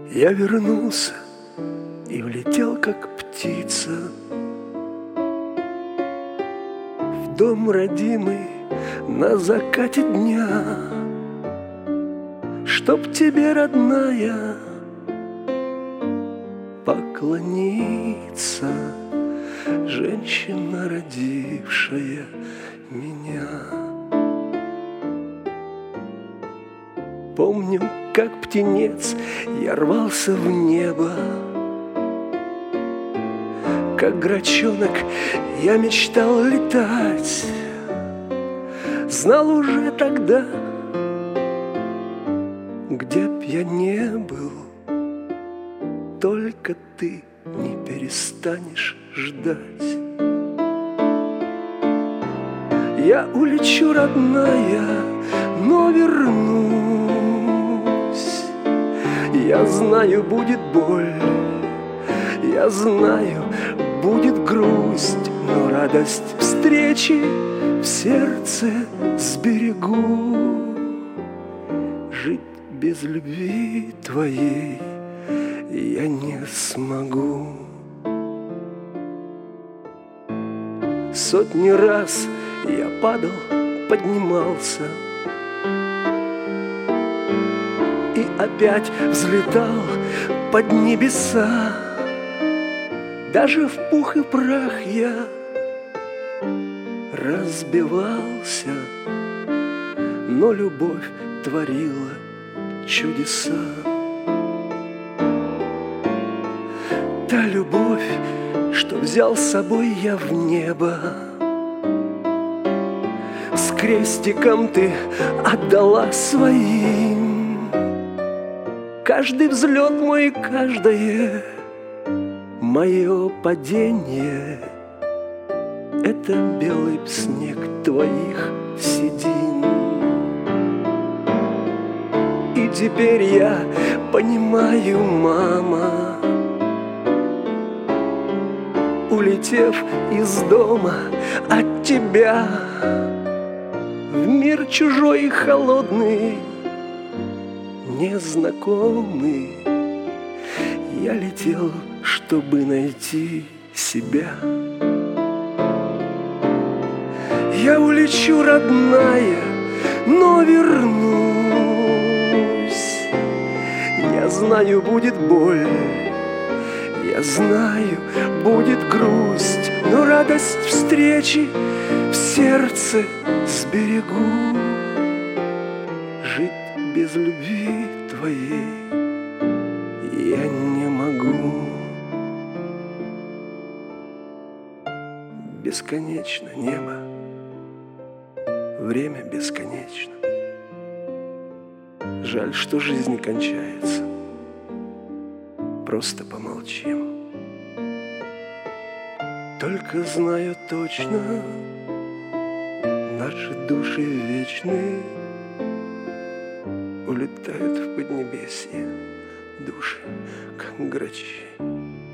Я вернулся и улетел, как птица, в дом родимый на закате дня, чтоб тебе, родная, поклониться, женщина, родившая меня. Помню, как птенец я рвался в небо, как грачонок я мечтал летать. Знал уже тогда, где б я не был, только ты не перестанешь ждать. Я улечу, родная, но вернусь. Я знаю, будет боль, я знаю, будет грусть, но радость встречи в сердце сберегу. Жить без любви твоей я не смогу. Сотни раз я падал, поднимался и опять взлетал под небеса. Даже в пух и прах я разбивался, но любовь творила чудеса. Та любовь, что взял с собой я в небо, с крестиком ты отдала своим. Каждый взлет мой, каждое мое падение — это белый снег твоих седин. И теперь я понимаю, мама, улетев из дома от тебя в мир чужой и холодный, незнакомый, я летел, чтобы найти себя. Я улечу, родная, но вернусь. Я знаю, будет боль, я знаю, будет грусть, но радость встречи в сердце сберегу. Жить без любви твоей я не могу. Бесконечно небо, время бесконечно. Жаль, что жизнь кончается. Просто помолчим. Только знаю точно, наши души вечные улетают в поднебесье, души, как грачи.